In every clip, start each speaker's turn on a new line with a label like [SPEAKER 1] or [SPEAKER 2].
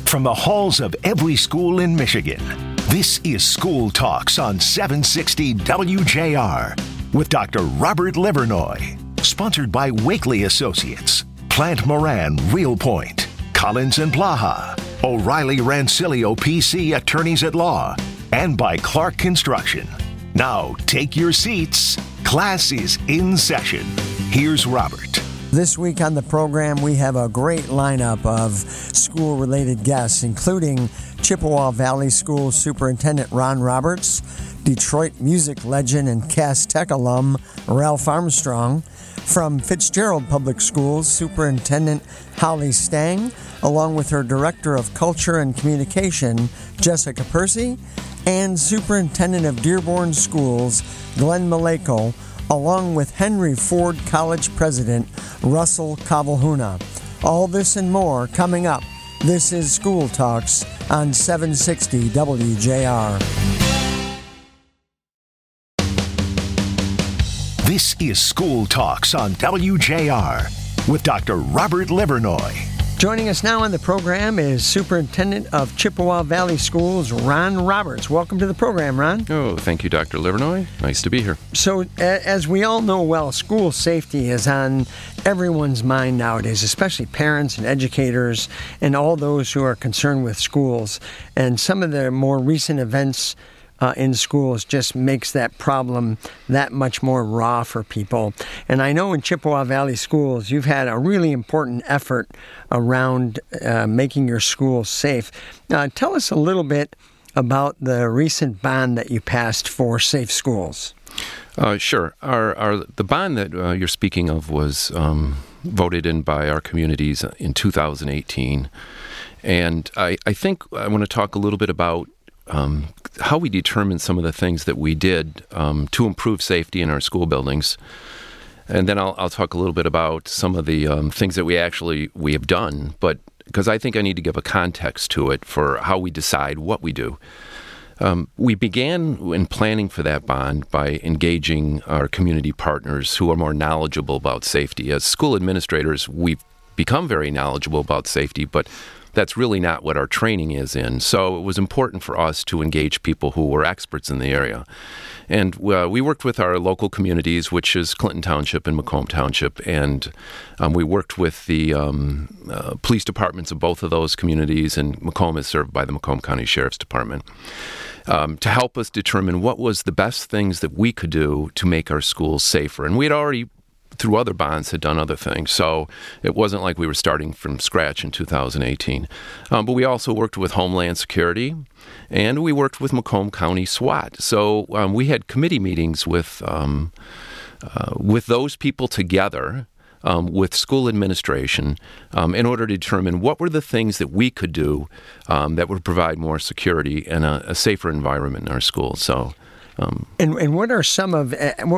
[SPEAKER 1] From the halls of every school in Michigan, this is School Talks on 760 WJR with Dr. Robert Livernoy. Sponsored by Wakely Associates, Plant Moran Real Point, Collins and Blaha, O'Reilly Rancilio PC Attorneys at Law, and by Clark Construction. Now take your seats. Class is in session. Here's Robert.
[SPEAKER 2] This week on the program, we have a great lineup of school-related guests, including Chippewa Valley School Superintendent Ron Roberts, Detroit music legend and Cass Tech alum Ralph Armstrong, from Fitzgerald Public Schools Superintendent Holly Stang, along with her Director of Culture and Communication, Jessica Percy, and Superintendent of Dearborn Schools, Glenn Maleko, along with Henry Ford College President Russell Kavalhuna. All this and more coming up. This is School Talks on 760 WJR.
[SPEAKER 1] This is School Talks on WJR with Dr. Robert Livernoy.
[SPEAKER 2] Joining us now on the program is Superintendent of Chippewa Valley Schools, Ron Roberts. Welcome to the program, Ron.
[SPEAKER 3] Oh, thank you, Dr. Livernoy. Nice to be here.
[SPEAKER 2] So, as we all know well, school safety is on everyone's mind nowadays, especially parents and educators and all those who are concerned with schools. And some of the more recent events in schools just makes that problem that much more raw for people. And I know in Chippewa Valley Schools, you've had a really important effort around making your schools safe. Tell us a little bit about the recent bond that you passed for safe schools.
[SPEAKER 3] Sure. The bond that you're speaking of was voted in by our communities in 2018. And I think I want to talk a little bit about how we determined some of the things that we did to improve safety in our school buildings. And then I'll talk a little bit about some of the things that we have done, but because I think I need to give a context to it for how we decide what we do. We began in planning for that bond by engaging our community partners who are more knowledgeable about safety. As school administrators, we've become very knowledgeable about safety, but that's really not what our training is in. So it was important for us to engage people who were experts in the area. And we worked with our local communities, which is Clinton Township and Macomb Township, and we worked with the police departments of both of those communities, and Macomb is served by the Macomb County Sheriff's Department, to help us determine what was the best things that we could do to make our schools safer. And we had already through other bonds had done other things. So it wasn't like we were starting from scratch in 2018. But we also worked with Homeland Security, and we worked with Macomb County SWAT. So we had committee meetings with those people together, with school administration, in order to determine what were the things that we could do that would provide more security and a safer environment in our schools. So.
[SPEAKER 2] And what are some of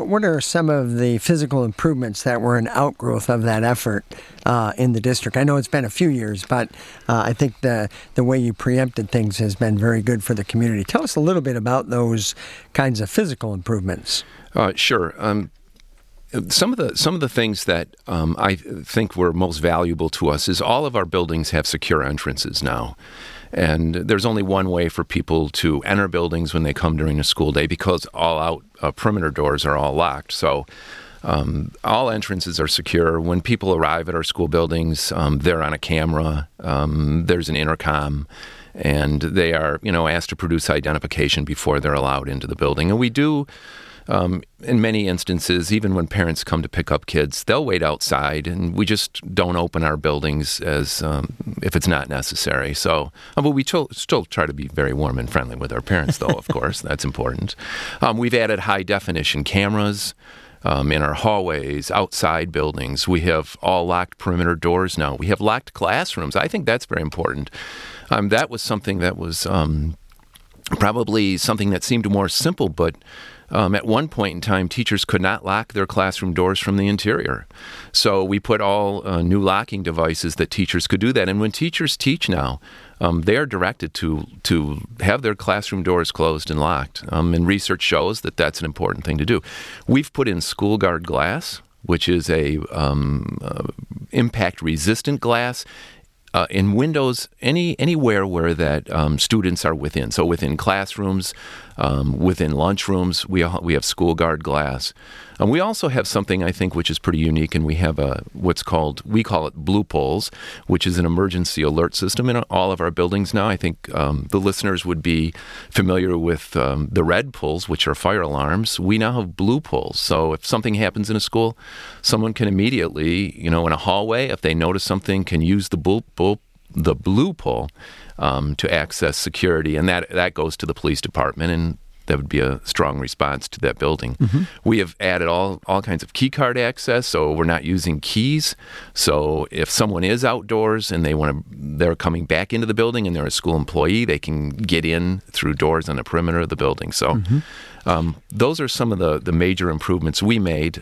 [SPEAKER 2] the physical improvements that were an outgrowth of that effort in the district? I know it's been a few years, but I think the way you preempted things has been very good for the community. Tell us a little bit about those kinds of physical improvements.
[SPEAKER 3] Sure. Some of the things that I think were most valuable to us is all of our buildings have secure entrances now. And there's only one way for people to enter buildings when they come during a school day because all perimeter doors are all locked. So all entrances are secure. When people arrive at our school buildings, they're on a camera. There's an intercom. And they are, asked to produce identification before they're allowed into the building. And we do, in many instances, even when parents come to pick up kids, they'll wait outside, and we just don't open our buildings as if it's not necessary. So, but we still try to be very warm and friendly with our parents, though, of course. That's important. We've added high-definition cameras in our hallways, outside buildings. We have all locked perimeter doors now. We have locked classrooms. I think that's very important. That was something that was probably something that seemed more simple, but at one point in time, teachers could not lock their classroom doors from the interior. So we put all new locking devices that teachers could do that. And when teachers teach now, they are directed to have their classroom doors closed and locked. And research shows that that's an important thing to do. We've put in school guard glass, which is a impact-resistant glass. in windows anywhere where that students are within. So within classrooms, within lunchrooms, we have school guard glass. We also have something I think which is pretty unique, and we have we call it Blue Poles, which is an emergency alert system in all of our buildings now. I think the listeners would be familiar with the red poles, which are fire alarms. We now have Blue Poles. So if something happens in a school, someone can immediately, in a hallway, if they notice something, can use the blue pole to access security, and that goes to the police department, and that would be a strong response to that building. Mm-hmm. We have added all kinds of key card access, so we're not using keys. So if someone is outdoors and they're coming back into the building and they're a school employee, they can get in through doors on the perimeter of the building. So those are some of the major improvements we made,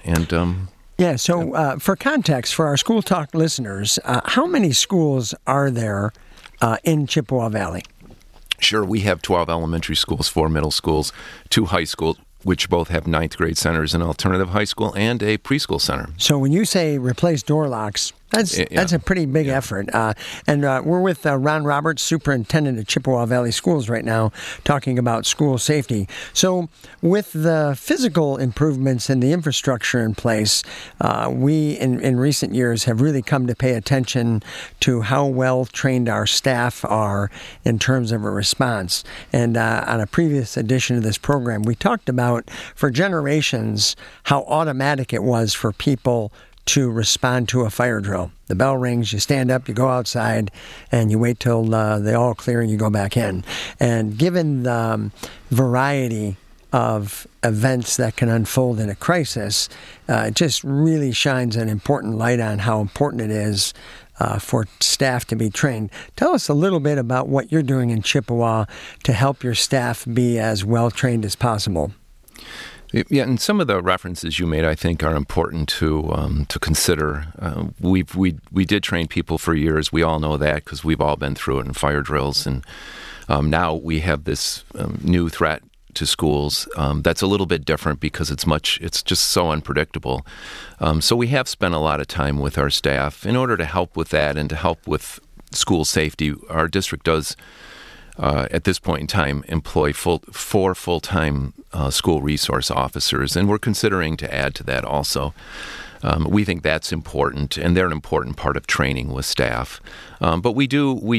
[SPEAKER 2] Yeah, so for context, for our School Talk listeners, how many schools are there in Chippewa Valley?
[SPEAKER 3] Sure, we have 12 elementary schools, 4 middle schools, 2 high schools, which both have 9th grade centers, an alternative high school, and a preschool center.
[SPEAKER 2] So when you say replace door locks, that's a pretty big effort. And we're with Ron Roberts, Superintendent at Chippewa Valley Schools right now, talking about school safety. So with the physical improvements and the infrastructure in place, we in recent years have really come to pay attention to how well trained our staff are in terms of a response. And on a previous edition of this program, we talked about for generations how automatic it was for people to respond to a fire drill. The bell rings, you stand up, you go outside, and you wait till they all clear and you go back in. And given the variety of events that can unfold in a crisis, it just really shines an important light on how important it is for staff to be trained. Tell us a little bit about what you're doing in Chippewa to help your staff be as well trained as possible.
[SPEAKER 3] Yeah, and some of the references you made, I think, are important to consider. We did train people for years. We all know that because we've all been through it in fire drills. And now we have this new threat to schools that's a little bit different because it's just so unpredictable. So we have spent a lot of time with our staff in order to help with that and to help with school safety. Our district does, at this point in time, employ 4 full-time school resource officers, and we're considering to add to that also. We think that's important, and they're an important part of training with staff. But we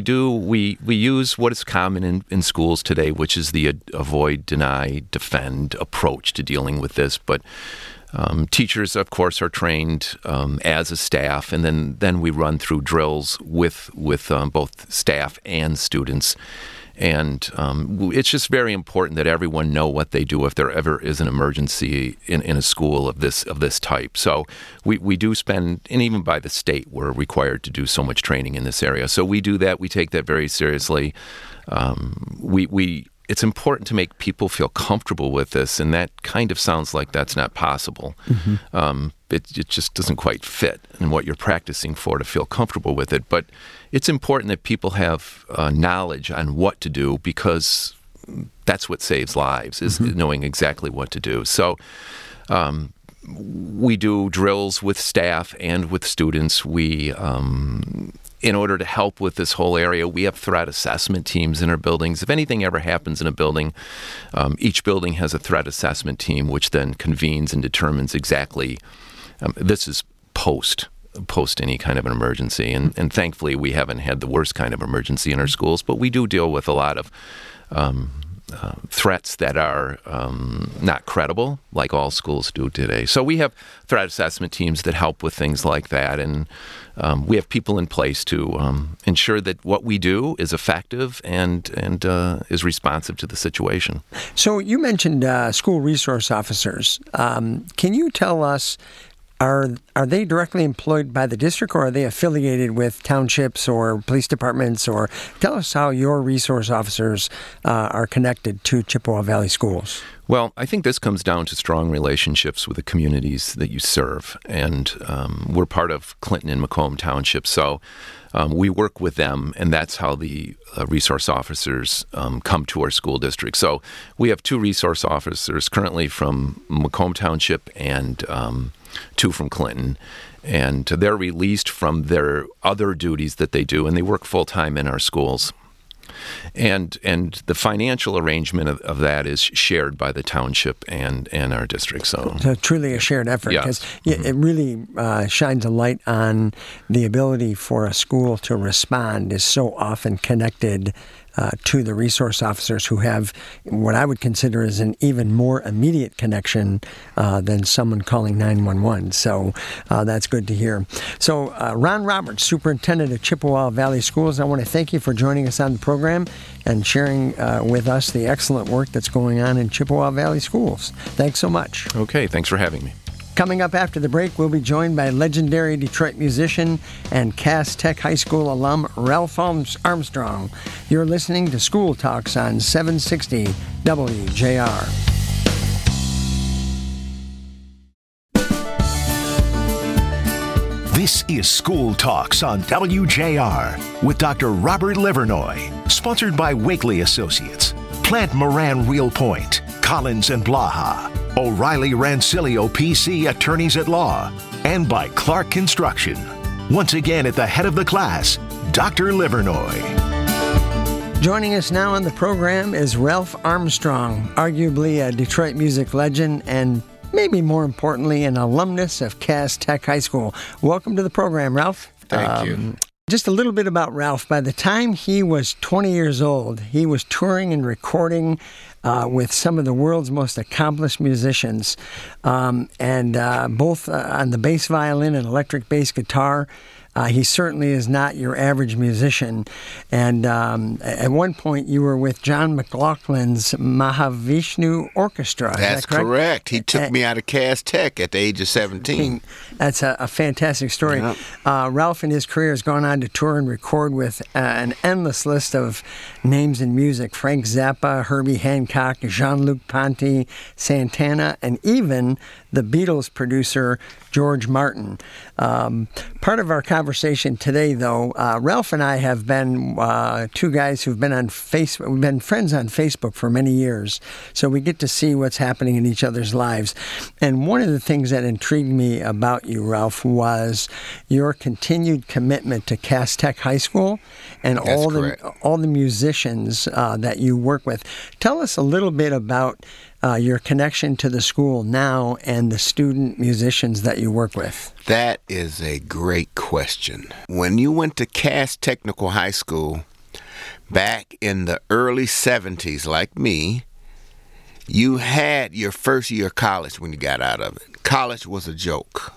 [SPEAKER 3] use what is common in schools today, which is the avoid, deny, defend approach to dealing with this. But teachers, of course, are trained as a staff, and then we run through drills with both staff and students. And it's just very important that everyone know what they do if there ever is an emergency in a school of this type. So we do spend, and even by the state, we're required to do so much training in this area. So we do that. We take that very seriously. It's important to make people feel comfortable with this, and that kind of sounds like that's not possible. Mm-hmm. It just doesn't quite fit in what you're practicing for to feel comfortable with it. But it's important that people have knowledge on what to do, because that's what saves lives, is knowing exactly what to do. So we do drills with staff and with students. In order to help with this whole area, we have threat assessment teams in our buildings. If anything ever happens in a building, each building has a threat assessment team, which then convenes and determines exactly, this is post any kind of an emergency. And thankfully, we haven't had the worst kind of emergency in our schools, but we do deal with a lot of threats that are not credible, like all schools do today. So we have threat assessment teams that help with things like that, and we have people in place to ensure that what we do is effective and is responsive to the situation.
[SPEAKER 2] So you mentioned school resource officers. Can you tell us, are they directly employed by the district, or are they affiliated with townships or police departments? Or tell us how your resource officers are connected to Chippewa Valley Schools.
[SPEAKER 3] Well, I think this comes down to strong relationships with the communities that you serve. And we're part of Clinton and Macomb Township, so we work with them, and that's how the resource officers come to our school district. So we have 2 resource officers currently from Macomb Township and 2 from Clinton. And they're released from their other duties that they do, and they work full-time in our schools. And the financial arrangement of that is shared by the township and our district. So
[SPEAKER 2] truly a shared effort, because
[SPEAKER 3] Yes.
[SPEAKER 2] it really shines a light on the ability for a school to respond is so often connected to the resource officers who have what I would consider as an even more immediate connection than someone calling 911. So that's good to hear. So Ron Roberts, Superintendent of Chippewa Valley Schools, I want to thank you for joining us on the program and sharing with us the excellent work that's going on in Chippewa Valley Schools. Thanks so much.
[SPEAKER 3] Okay, thanks for having me.
[SPEAKER 2] Coming up after the break, we'll be joined by legendary Detroit musician and Cass Tech High School alum Ralph Armstrong. You're listening to School Talks on 760 WJR.
[SPEAKER 1] This is School Talks on WJR with Dr. Robert Livernoy, sponsored by Wakely Associates, Plant Moran Real Point, Collins and Blaha, O'Reilly Rancilio PC Attorneys at Law, and by Clark Construction. Once again at the head of the class, Dr. Livernoy.
[SPEAKER 2] Joining us now on the program is Ralph Armstrong, arguably a Detroit music legend and maybe more importantly, an alumnus of Cass Tech High School. Welcome to the program, Ralph.
[SPEAKER 4] Thank you.
[SPEAKER 2] Just a little bit about Ralph. By the time he was 20 years old, he was touring and recording with some of the world's most accomplished musicians, and both on the bass violin and electric bass guitar. He certainly is not your average musician. And at one point, you were with John McLaughlin's Mahavishnu Orchestra.
[SPEAKER 4] That's correct. He took me out of Cass Tech at the age of 17.
[SPEAKER 2] That's a fantastic story.
[SPEAKER 4] Yep.
[SPEAKER 2] Ralph in his career has gone on to tour and record with an endless list of names in music: Frank Zappa, Herbie Hancock, Jean-Luc Ponty, Santana, and even the Beatles producer George Martin. Part of our conversation today, though, Ralph and I have been two guys who've been on Facebook. We've been friends on Facebook for many years, so we get to see what's happening in each other's lives. And one of the things that intrigued me about you, Ralph, was your continued commitment to Cass Tech High School and all the musicians that you work with. Tell us a little bit about your connection to the school now and the student musicians that you work with.
[SPEAKER 4] That is a great question. When you went to Cass Technical High School back in the early 70s, like me, you had your first year of college when you got out of it. College was a joke.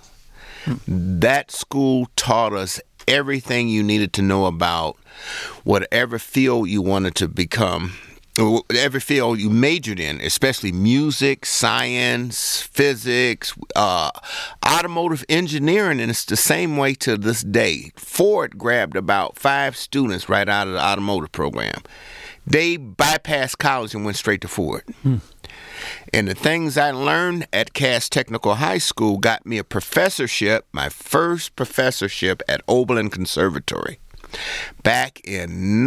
[SPEAKER 4] That school taught us everything you needed to know about whatever field you wanted to become. Every field you majored in, especially music, science, physics, automotive engineering, and it's the same way to this day. Ford grabbed about 5 students right out of the automotive program. They bypassed college and went straight to Ford. And the things I learned at Cass Technical High School got me a professorship, my first professorship at Oberlin Conservatory. Back in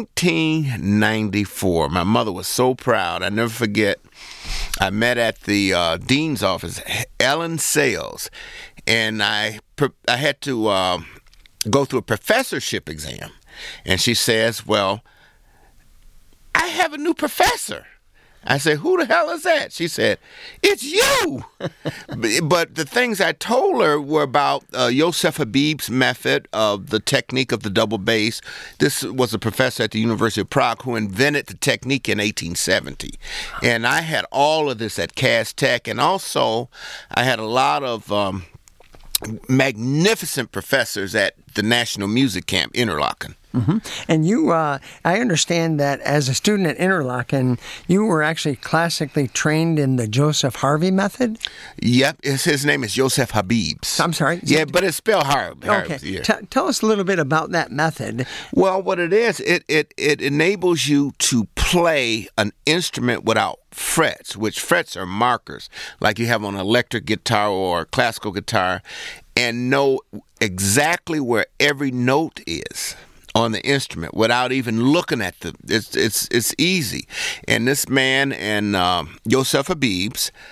[SPEAKER 4] 1994, my mother was so proud. I never forget, I met at the dean's office, Ellen Sales, and I had to go through a professorship exam. And she says, well, I have a new professor. I said, who the hell is that? She said, it's you. But the things I told her were about Yosef Habib's method of the technique of the double bass. This was a professor at the University of Prague who invented the technique in 1870. And I had all of this at Cass Tech. And also, I had a lot of magnificent professors at the National Music Camp, Interlochen.
[SPEAKER 2] Mm-hmm. And you, I understand that as a student at Interlochen, you were actually classically trained in the Joseph Harvey method?
[SPEAKER 4] Yep, his name is Joseph Habib's.
[SPEAKER 2] I'm sorry?
[SPEAKER 4] Yeah, but it's spelled Harvey.
[SPEAKER 2] Okay.
[SPEAKER 4] Yeah.
[SPEAKER 2] Tell us a little bit about that method.
[SPEAKER 4] Well, what it is, it enables you to play an instrument without frets, which frets are markers, like you have on an electric guitar or classical guitar, and know exactly where every note is on the instrument without even looking at the. It's easy. And this man and Yosef Habib's,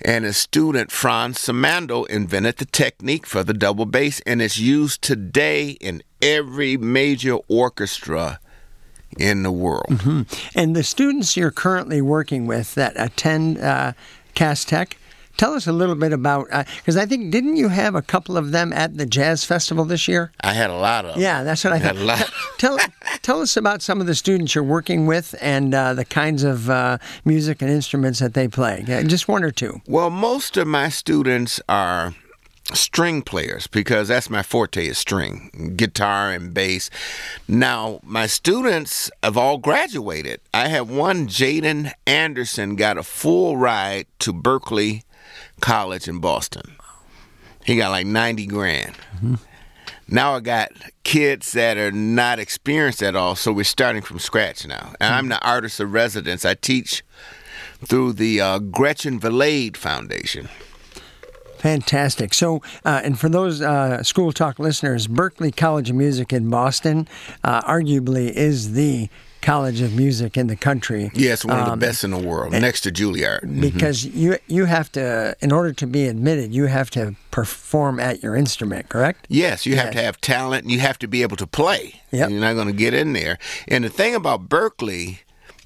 [SPEAKER 4] And his student, Franz Simando, invented the technique for the double bass, and it's used today in every major orchestra in the world.
[SPEAKER 2] Mm-hmm. And the students you're currently working with that attend Cass Tech, tell us a little bit about, because I think, didn't you have a couple of them at the Jazz Festival this year?
[SPEAKER 4] I had a lot of them.
[SPEAKER 2] Yeah, that's what I thought.
[SPEAKER 4] Had a lot.
[SPEAKER 2] Tell us about some of the students you're working with and the kinds of music and instruments that they play. Just one or two.
[SPEAKER 4] Well, most of my students are string players because that's my forte is string, guitar and bass. Now, my students have all graduated. I have one, Jaden Anderson, got a full ride to Berkeley College in Boston. He got like 90 grand. Mm-hmm. Now I got kids that are not experienced at all, so we're starting from scratch now. And I'm the artist of residence. I teach through the Gretchen Valade Foundation.
[SPEAKER 2] Fantastic. So, and for those School Talk listeners, Berklee College of Music in Boston arguably is the college of music in the country.
[SPEAKER 4] Yes, one of the best in the world, next to Juilliard.
[SPEAKER 2] Because you have to, in order to be admitted, you have to perform at your instrument, correct?
[SPEAKER 4] Yes, you have to have talent, and you have to be able to play.
[SPEAKER 2] Yep.
[SPEAKER 4] You're not going to get in there. And the thing about Berklee,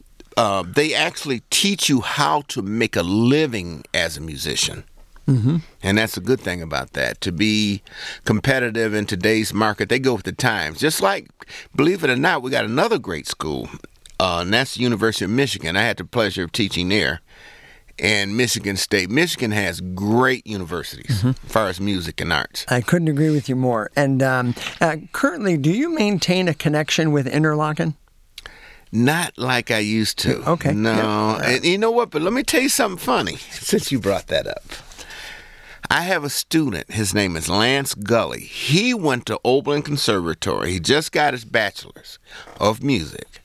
[SPEAKER 4] they actually teach you how to make a living as a musician. Mm-hmm. And that's a good thing about that. To be competitive in today's market, they go with the times. Just like, believe it or not, we got another great school, and that's the University of Michigan. I had the pleasure of teaching there. And Michigan State. Michigan has great universities as far as music and arts.
[SPEAKER 2] I couldn't agree with you more. And currently, do you maintain a connection with Interlochen?
[SPEAKER 4] Not like I used to.
[SPEAKER 2] Okay.
[SPEAKER 4] No.
[SPEAKER 2] Yeah.
[SPEAKER 4] And you know what? But let me tell you something funny, since you brought that up. I have a student. His name is Lance Gully. He went to Oberlin Conservatory. He just got his bachelor's of music.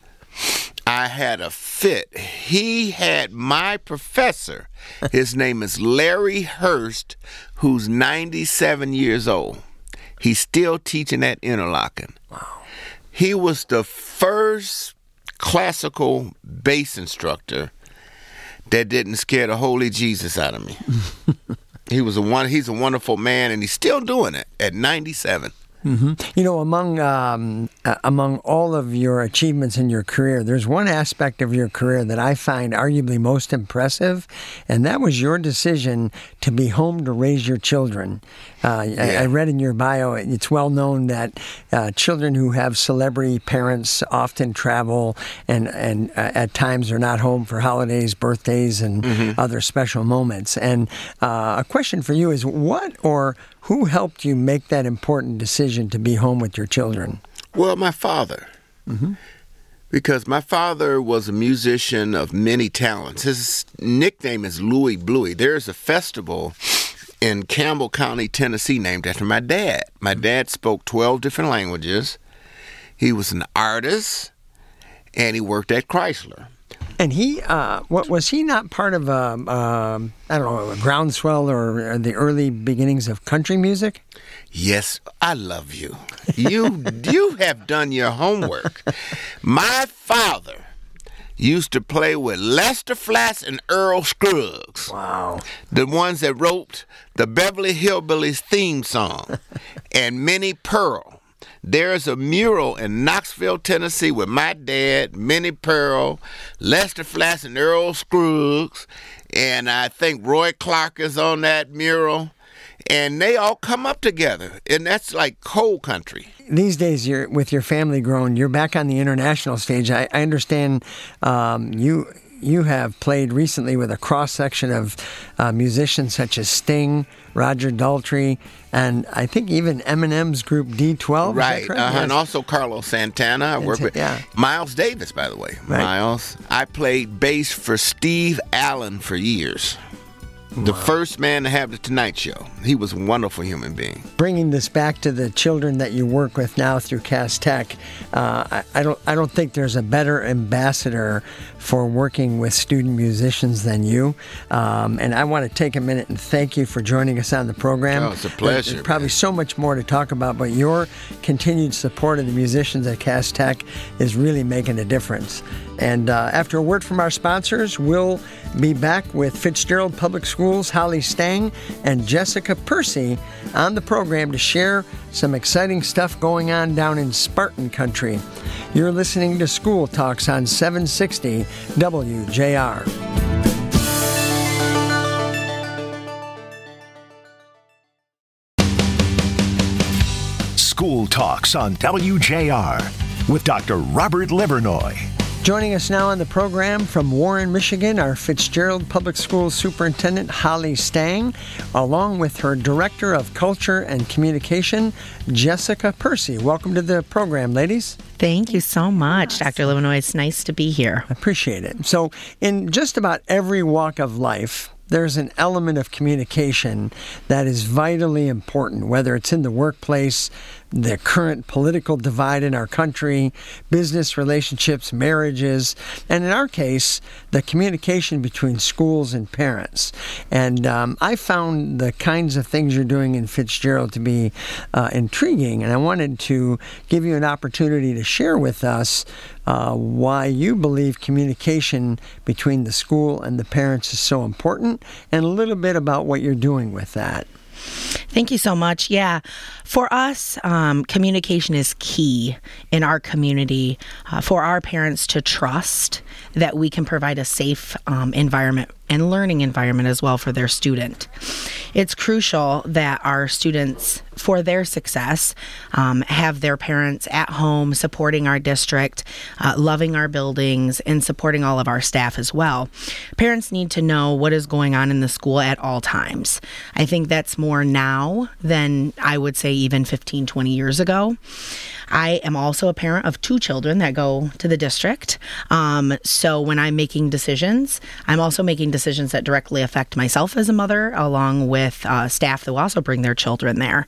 [SPEAKER 4] I had a fit. He had my professor. His name is Larry Hurst, who's 97 years old. He's still teaching at Interlochen.
[SPEAKER 2] Wow.
[SPEAKER 4] He was the first classical bass instructor that didn't scare the holy Jesus out of me. He's a wonderful man, and he's still doing it at 97.
[SPEAKER 2] Mm-hmm. You know, among all of your achievements in your career, there's one aspect of your career that I find arguably most impressive, and that was your decision to be home to raise your children. I read in your bio, it's well known that children who have celebrity parents often travel and at times are not home for holidays, birthdays, and other special moments. And a question for you is, what or who helped you make that important decision to be home with your children?
[SPEAKER 4] Well, my father. Mm-hmm. Because my father was a musician of many talents. His nickname is Louie Bluey. There's a festival in Campbell County, Tennessee, named after my dad. My dad spoke 12 different languages. He was an artist, and he worked at Chrysler.
[SPEAKER 2] And he, was he not part of a groundswell or the early beginnings of country music?
[SPEAKER 4] Yes, I love you. You have done your homework. My father used to play with Lester Flatt and Earl Scruggs.
[SPEAKER 2] Wow.
[SPEAKER 4] The ones that wrote the Beverly Hillbillies theme song and Minnie Pearl. There's a mural in Knoxville, Tennessee with my dad, Minnie Pearl, Lester Flatt and Earl Scruggs, and I think Roy Clark is on that mural. And they all come up together, and that's like coal country.
[SPEAKER 2] These days, you're with your family grown, you're back on the international stage. I understand you have played recently with a cross-section of musicians such as Sting, Roger Daltrey, and I think even Eminem's group D12.
[SPEAKER 4] Right,
[SPEAKER 2] Yes.
[SPEAKER 4] And also Carlos Santana. I work with Miles Davis, by the way. Right. Miles. I played bass for Steve Allen for years. The first man to have the Tonight Show. He was a wonderful human being.
[SPEAKER 2] Bringing this back to the children that you work with now through Cass Tech, I don't think there's a better ambassador for working with student musicians than you. And I want to take a minute and thank you for joining us on the program.
[SPEAKER 4] Oh, it's a pleasure.
[SPEAKER 2] There's probably so much more to talk about, but your continued support of the musicians at Cass Tech is really making a difference. And after a word from our sponsors, we'll be back with Fitzgerald Public School Schools, Holly Stang, and Jessica Percy on the program to share some exciting stuff going on down in Spartan country. You're listening to School Talks on 760 WJR.
[SPEAKER 1] School Talks on WJR with Dr. Robert Livernoy.
[SPEAKER 2] Joining us now on the program from Warren, Michigan, our Fitzgerald Public Schools Superintendent Holly Stang, along with her Director of Culture and Communication, Jessica Percy. Welcome to the program, ladies.
[SPEAKER 5] Thank you so much, Dr. Livernoy. It's nice to be here.
[SPEAKER 2] I appreciate it. So, in just about every walk of life, there's an element of communication that is vitally important, whether it's in the workplace, the current political divide in our country, business relationships, marriages, and in our case, the communication between schools and parents. And I found the kinds of things you're doing in Fitzgerald to be intriguing, and I wanted to give you an opportunity to share with us why you believe communication between the school and the parents is so important, and a little bit about what you're doing with that.
[SPEAKER 5] Thank you so much. Yeah, for us, communication is key in our community for our parents to trust that we can provide a safe environment and learning environment as well for their student. It's crucial that our students, for their success, have their parents at home supporting our district, loving our buildings, and supporting all of our staff as well. Parents need to know what is going on in the school at all times. I think that's more now than I would say even 15, 20 years ago. I am also a parent of 2 children that go to the district. So when I'm making decisions, I'm also making decisions that directly affect myself as a mother, along with staff that will also bring their children there.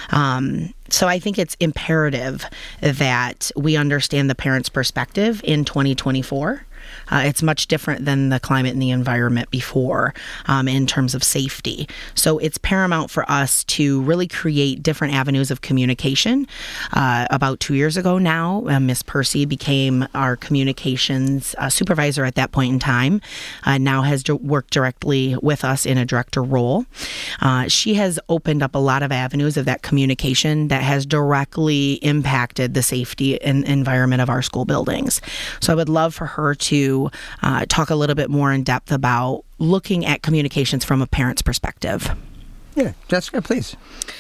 [SPEAKER 5] So I think it's imperative that we understand the parent's perspective in 2024. It's much different than the climate and the environment before in terms of safety. So it's paramount for us to really create different avenues of communication. About 2 years ago now, Miss Percy became our communications supervisor at that point in time, now has worked directly with us in a director role. She has opened up a lot of avenues of that communication that has directly impacted the safety and environment of our school buildings. So I would love for her to talk a little bit more in depth about looking at communications from a parent's perspective.
[SPEAKER 2] Yeah, Jessica, please.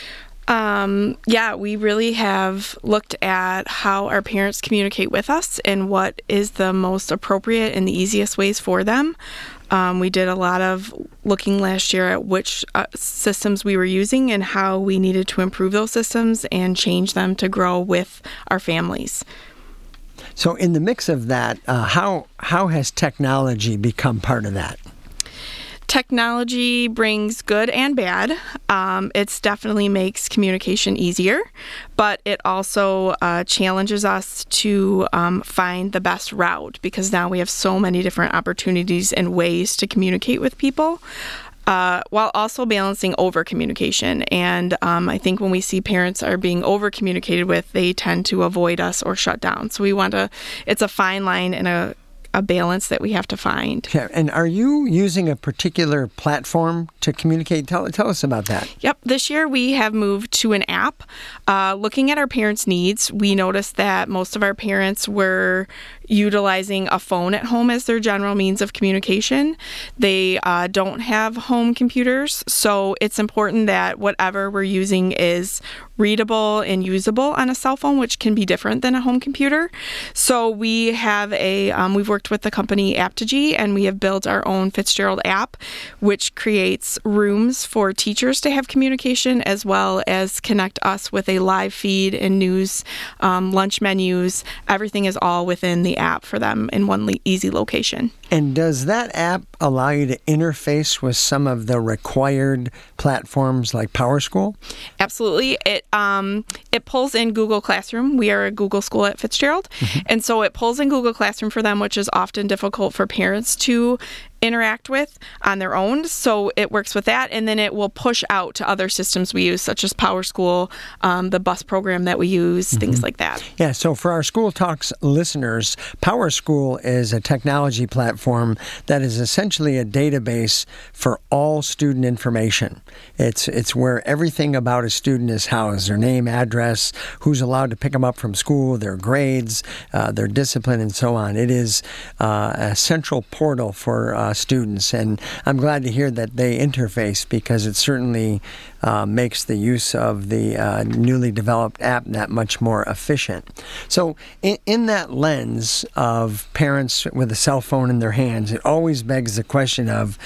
[SPEAKER 6] We really have looked at how our parents communicate with us and what is the most appropriate and the easiest ways for them. We did a lot of looking last year at which systems we were using and how we needed to improve those systems and change them to grow with our families.
[SPEAKER 2] So in the mix of that, how has technology become part of that?
[SPEAKER 6] Technology brings good and bad. It definitely makes communication easier, but it also challenges us to find the best route, because now we have so many different opportunities and ways to communicate with people. While also balancing over-communication. And I think when we see parents are being over-communicated with, they tend to avoid us or shut down. So it's a fine line and a balance that we have to find.
[SPEAKER 2] Okay. And are you using a particular platform to communicate? Tell us about that.
[SPEAKER 6] Yep. This year we have moved to an app. Looking at our parents' needs, we noticed that most of our parents were utilizing a phone at home as their general means of communication. They don't have home computers, so it's important that whatever we're using is readable and usable on a cell phone, which can be different than a home computer. So we have we've worked with the company Aptigee, and we have built our own Fitzgerald app, which creates rooms for teachers to have communication, as well as connect us with a live feed and news, lunch menus. Everything is all within the app for them in one easy location.
[SPEAKER 2] And does that app allow you to interface with some of the required platforms like PowerSchool?
[SPEAKER 6] Absolutely. It pulls in Google Classroom. We are a Google school at Fitzgerald. Mm-hmm. And so it pulls in Google Classroom for them, which is often difficult for parents to interact with on their own. So it works with that, and then it will push out to other systems we use, such as PowerSchool, the bus program that we use, things like that.
[SPEAKER 2] Yeah, so for our School Talks listeners, PowerSchool is a technology platform that is essentially a database for all student information. It's where everything about a student is housed: their name, address, who's allowed to pick them up from school, their grades, their discipline, and so on. It is a central portal for students, and I'm glad to hear that they interface, because it certainly makes the use of the newly developed app that much more efficient. So in that lens of parents with a cell phone in their hands, it always begs the question of,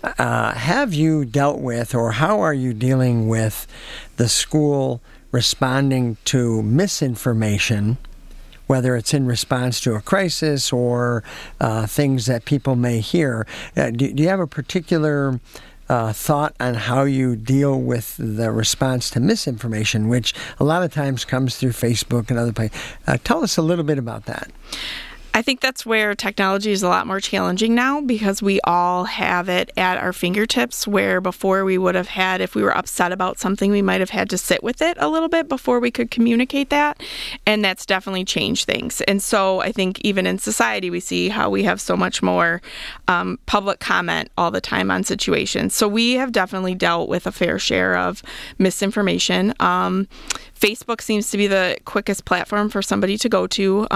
[SPEAKER 2] have you dealt with, or how are you dealing with the school responding to misinformation, whether it's in response to a crisis or things that people may hear? Do you have a particular thought on how you deal with the response to misinformation, which a lot of times comes through Facebook and other places? Tell us a little bit about that.
[SPEAKER 6] I think that's where technology is a lot more challenging now, because we all have it at our fingertips, where before we would have had, if we were upset about something, we might have had to sit with it a little bit before we could communicate that. And that's definitely changed things. And so I think even in society, we see how we have so much more public comment all the time on situations. So we have definitely dealt with a fair share of misinformation. Facebook seems to be the quickest platform for somebody to go to.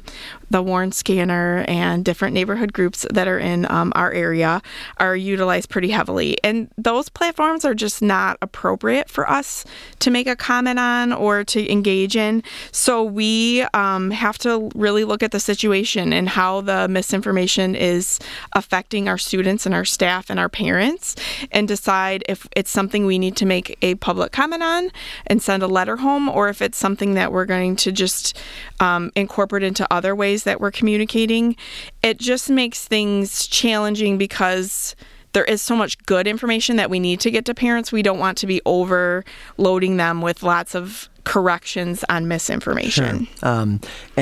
[SPEAKER 6] The Warren Scanner and different neighborhood groups that are in our area are utilized pretty heavily. And those platforms are just not appropriate for us to make a comment on or to engage in. So we have to really look at the situation and how the misinformation is affecting our students and our staff and our parents, and decide if it's something we need to make a public comment on and send a letter home, or if it's something that we're going to just incorporate into other ways that we're communicating. It just makes things challenging, because there is so much good information that we need to get to parents. We don't want to be overloading them with lots of corrections on misinformation.
[SPEAKER 2] Sure.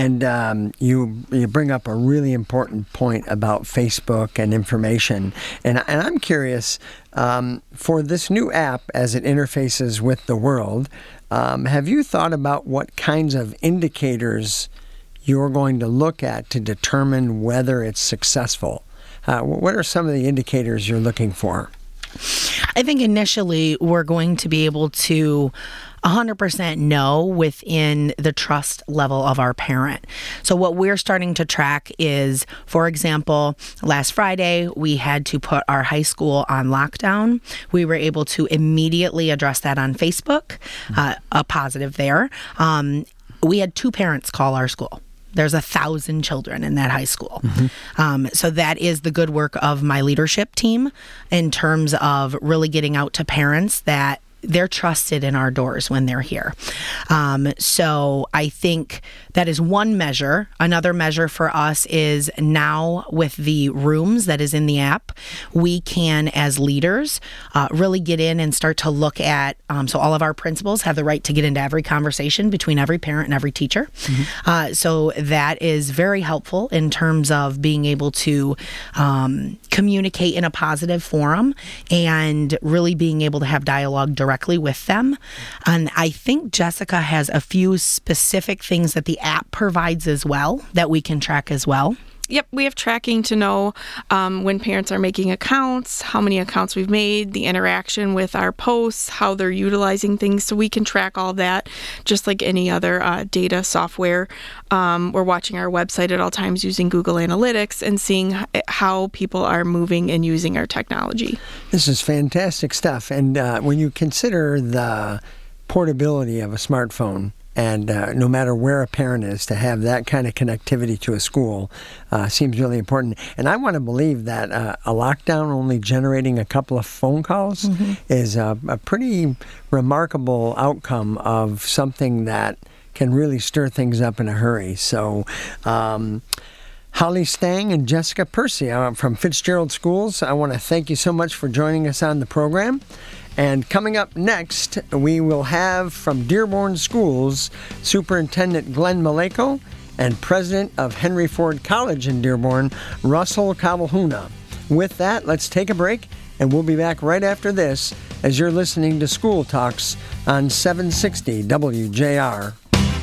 [SPEAKER 2] You bring up a really important point about Facebook and information. And I'm curious, for this new app as it interfaces with the world, have you thought about what kinds of indicators you're going to look at to determine whether it's successful? What are some of the indicators you're looking for?
[SPEAKER 5] I think initially we're going to be able to 100% know within the trust level of our parent. So what we're starting to track is, for example, last Friday, we had to put our high school on lockdown. We were able to immediately address that on Facebook, a positive there. We had 2 parents call our school. There's 1,000 children in that high school. So that is the good work of my leadership team in terms of really getting out to parents that they're trusted in our doors when they're here. So I think that is one measure. Another measure for us is now with the rooms that is in the app, we can, as leaders, really get in and start to look at, so all of our principals have the right to get into every conversation between every parent and every teacher. So that is very helpful in terms of being able to communicate in a positive forum and really being able to have dialogue directly with them. And I think Jessica has a few specific things that the app provides as well that we can track as well.
[SPEAKER 6] Yep, we have tracking to know when parents are making accounts, how many accounts we've made, the interaction with our posts, how they're utilizing things, so we can track all that just like any other data software. We're watching our website at all times using Google Analytics and seeing how people are moving and using our technology.
[SPEAKER 2] This is fantastic stuff. And when you consider the portability of a smartphone, and no matter where a parent is, to have that kind of connectivity to a school seems really important. And I want to believe that a lockdown only generating a couple of phone calls is a pretty remarkable outcome of something that can really stir things up in a hurry. So Holly Stang and Jessica Percy from Fitzgerald Schools, I want to thank you so much for joining us on the program. And coming up next, we will have from Dearborn Schools, Superintendent Glenn Maleko and President of Henry Ford College in Dearborn, Russell Cavahuna. With that, let's take a break, and we'll be back right after this as you're listening to School Talks on 760 WJR.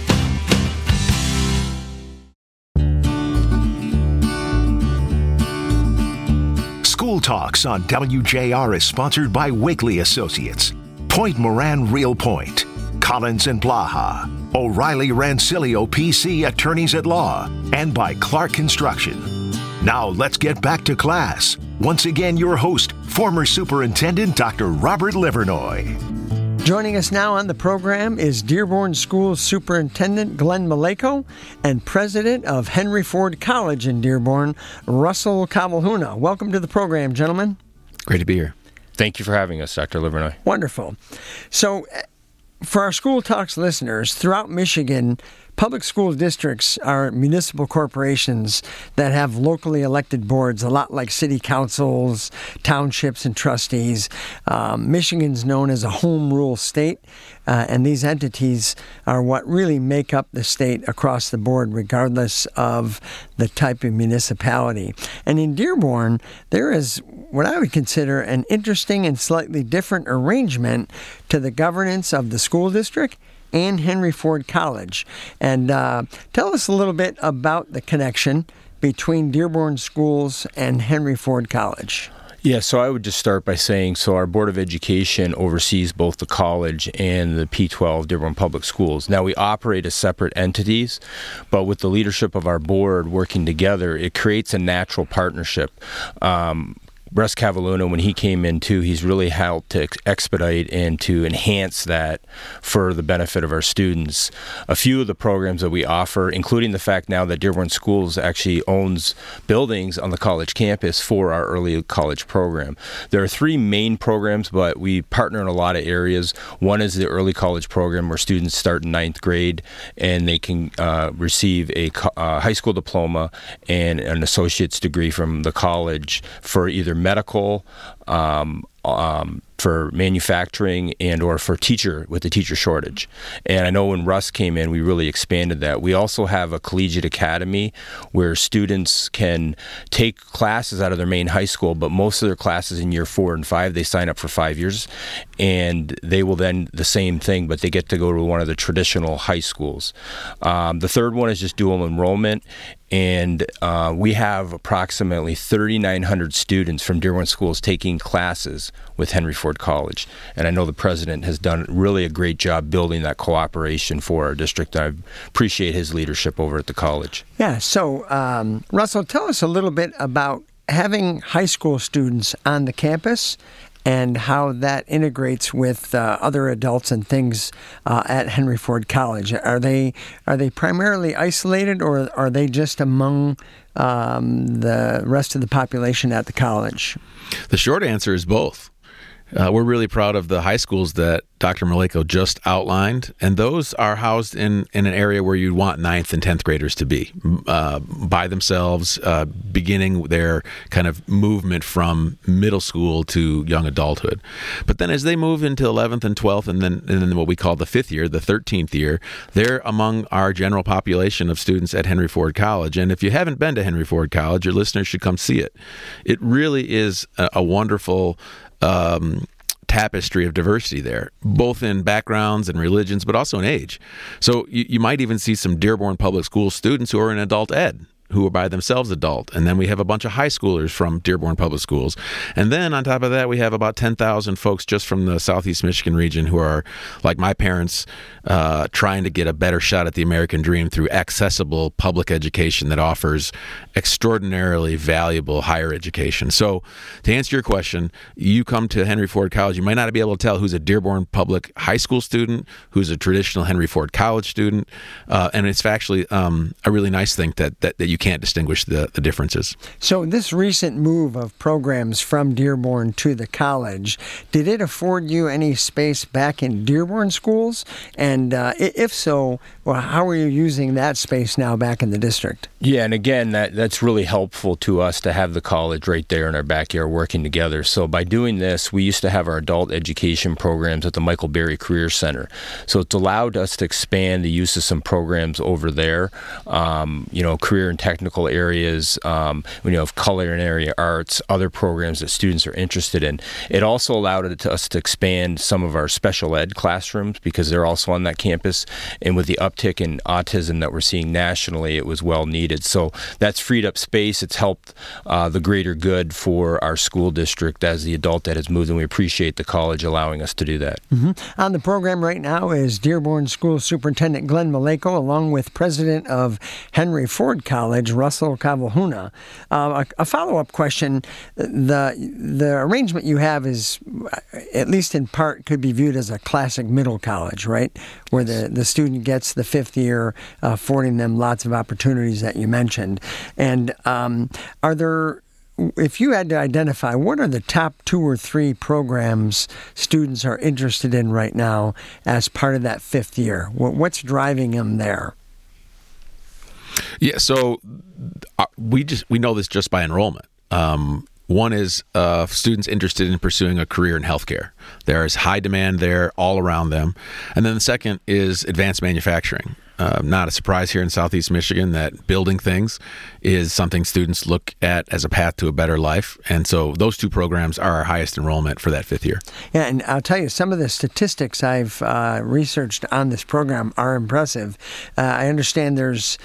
[SPEAKER 1] School Talks on WJR is sponsored by Wakely Associates, Point Moran Real Point, Collins and Blaha, O'Reilly Rancilio PC Attorneys at Law, and by Clark Construction. Now let's get back to class. Once again, your host, former Superintendent Dr. Robert Livernoy.
[SPEAKER 2] Joining us now on the program is Dearborn School Superintendent Glenn Maleko and President of Henry Ford College in Dearborn, Russell Cavalhuna. Welcome to the program, gentlemen.
[SPEAKER 7] Great to be here. Thank you for having us, Dr. Livernoy.
[SPEAKER 2] Wonderful. So, for our School Talks listeners, throughout Michigan, public school districts are municipal corporations that have locally elected boards, a lot like city councils, townships, and trustees. Michigan's known as a home rule state, and these entities are what really make up the state across the board, regardless of the type of municipality. And in Dearborn, there is what I would consider an interesting and slightly different arrangement to the governance of the school district and Henry Ford College. And tell us a little bit about the connection between Dearborn Schools and Henry Ford College.
[SPEAKER 7] Yeah, so I would just start by saying, so our Board of Education oversees both the college and the P12 Dearborn Public Schools. Now, we operate as separate entities, but with the leadership of our board working together, it creates a natural partnership. Russ Cavalhuna, when he came in too, he's really helped to expedite and to enhance that for the benefit of our students. A few of the programs that we offer, including the fact now that Dearborn Schools actually owns buildings on the college campus for our early college program. There are three main programs, but we partner in a lot of areas. One is the early college program where students start in 9th grade and they can receive a high school diploma and an associate's degree from the college for either medical, for manufacturing, and or for teacher with the teacher shortage. And I know when Russ came in, we really expanded that. We also have a collegiate academy where students can take classes out of their main high school, but most of their classes in year 4 and 5, they sign up for 5 years, and they will then the same thing, but they get to go to one of the traditional high schools. The third one is just dual enrollment, and we have approximately 3,900 students from Dearborn Schools taking classes with Henry Ford College. And I know the president has done really a great job building that cooperation for our district. I appreciate his leadership over at the college.
[SPEAKER 2] Yeah, so Russell, tell us a little bit about having high school students on the campus and how that integrates with other adults and things at Henry Ford College. Are they primarily isolated, or are they just among the rest of the population at the college?
[SPEAKER 8] The short answer is both. We're really proud of the high schools that Dr. Maleko just outlined, and those are housed in an area where you'd want 9th and 10th graders to be, by themselves, beginning their kind of movement from middle school to young adulthood. But then as they move into 11th and 12th, and then what we call the 5th year, the 13th year, they're among our general population of students at Henry Ford College. And if you haven't been to Henry Ford College, your listeners should come see it. It really is a wonderful tapestry of diversity there, both in backgrounds and religions, but also in age. So you might even see some Dearborn Public School students who are in adult ed, who are by themselves adult. And then we have a bunch of high schoolers from Dearborn Public Schools. And then on top of that, we have about 10,000 folks just from the Southeast Michigan region who are, like my parents, trying to get a better shot at the American dream through accessible public education that offers extraordinarily valuable higher education. So to answer your question, you come to Henry Ford College, you might not be able to tell who's a Dearborn Public High School student, who's a traditional Henry Ford College student. And it's actually a really nice thing that you can't distinguish the differences.
[SPEAKER 2] So this recent move of programs from Dearborn to the college, did it afford you any space back in Dearborn schools? And if so, well, how are you using that space now back in the district?
[SPEAKER 7] Yeah, and again, that's really helpful to us to have the college right there in our backyard working together. So by doing this, we used to have our adult education programs at the Michael Berry Career Center. So it's allowed us to expand the use of some programs over there, career and technical areas, of culinary arts, other programs that students are interested in. It also allowed us to expand some of our special ed classrooms because they're also on that campus. And with the uptick in autism that we're seeing nationally, it was well needed. So that's freed up space. It's helped the greater good for our school district as the adult that has moved, and we appreciate the college allowing us to do that.
[SPEAKER 2] Mm-hmm. On the program right now is Dearborn School Superintendent Glenn Maleko, along with President of Henry Ford College, Russell Cavahuna. A follow-up question: the arrangement you have is, at least in part, could be viewed as a classic middle college, right? Where the student gets the fifth year, affording them lots of opportunities that you mentioned. And are there, if you had to identify, what are the top 2 or 3 programs students are interested in right now as part of that fifth year? What's driving them there?
[SPEAKER 8] Yeah, so we know this just by enrollment. One is students interested in pursuing a career in healthcare. There is high demand there all around them. And then the second is advanced manufacturing. Not a surprise here in Southeast Michigan that building things is something students look at as a path to a better life. And so those 2 programs are our highest enrollment for that fifth year.
[SPEAKER 2] Yeah, and I'll tell you, some of the statistics I've researched on this program are impressive. I understand there's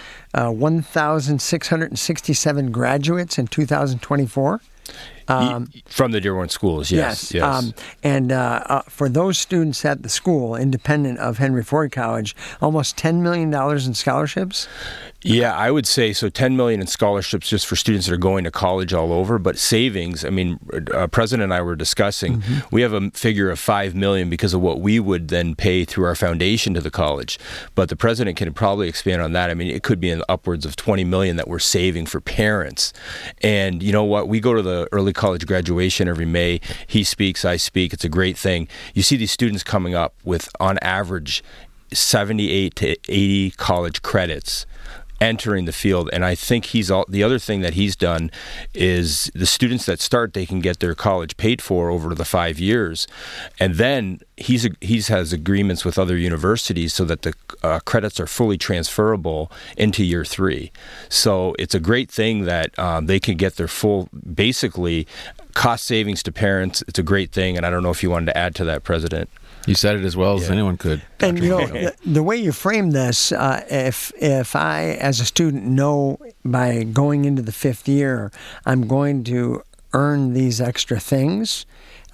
[SPEAKER 2] 1,667 graduates in 2024.
[SPEAKER 7] From the Dearborn schools, yes.
[SPEAKER 2] And for those students at the school, independent of Henry Ford College, almost $10 million in scholarships?
[SPEAKER 7] Yeah, I would say so. $10 million in scholarships just for students that are going to college all over, but savings. I mean, President and I were discussing. We have a figure of $5 million because of what we would then pay through our foundation to the college. But the president can probably expand on that. I mean, it could be in upwards of $20 million that we're saving for parents. And you know what? We go to the early college graduation every May. He speaks, I speak. It's a great thing. You see these students coming up with, on average, 78 to 80 college credits entering the field. And I think the other thing that he's done is the students that start, they can get their college paid for over the 5 years. And then he has agreements with other universities so that the credits are fully transferable into year 3. So it's a great thing that they can get their full, basically, cost savings to parents. It's a great thing. And I don't know if you wanted to add to that, President.
[SPEAKER 8] You said it as well as anyone could.
[SPEAKER 2] And the way you frame this, if I, as a student, know by going into the fifth year, I'm going to earn these extra things,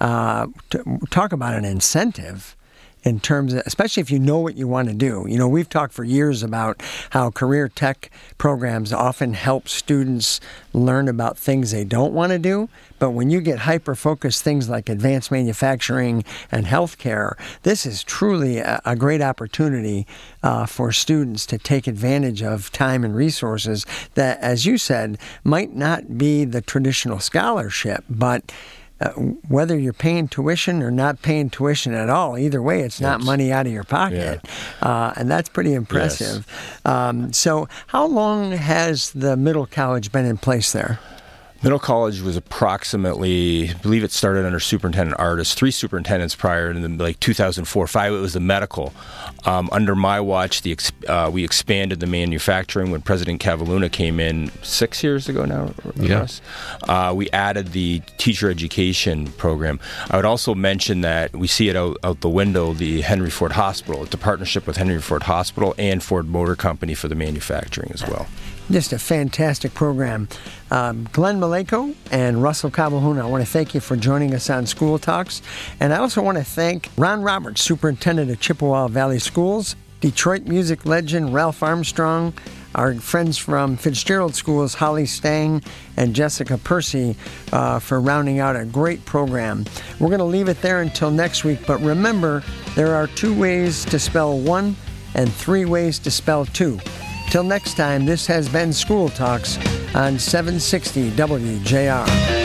[SPEAKER 2] talk about an incentive. In terms of, especially if you know what you want to do. You know, we've talked for years about how career tech programs often help students learn about things they don't want to do. But when you get hyper-focused things like advanced manufacturing and healthcare, this is truly a great opportunity for students to take advantage of time and resources that, as you said, might not be the traditional scholarship, but whether you're paying tuition or not paying tuition at all, either way, it's not money out of your pocket. And that's pretty impressive. Yes. So how long has the middle college been in place there?
[SPEAKER 7] Middle college was approximately, I believe it started under Superintendent Artis, 3 superintendents prior, and then like 2004, 5, it was the medical. Under my watch, we expanded the manufacturing when President Cavahuna came in 6 years ago now. Yes. We added the teacher education program. I would also mention that we see it out the window, the Henry Ford Hospital. It's a partnership with Henry Ford Hospital and Ford Motor Company for the manufacturing as well.
[SPEAKER 2] Just a fantastic program. Glenn Maleko and Russell Cavahuna, I want to thank you for joining us on School Talks. And I also want to thank Ron Roberts, Superintendent of Chippewa Valley Schools, Detroit music legend Ralph Armstrong, our friends from Fitzgerald Schools, Holly Stang and Jessica Percy, for rounding out a great program. We're going to leave it there until next week, but remember, there are 2 ways to spell 1 and 3 ways to spell 2. Till next time, this has been School Talks on 760 WJR.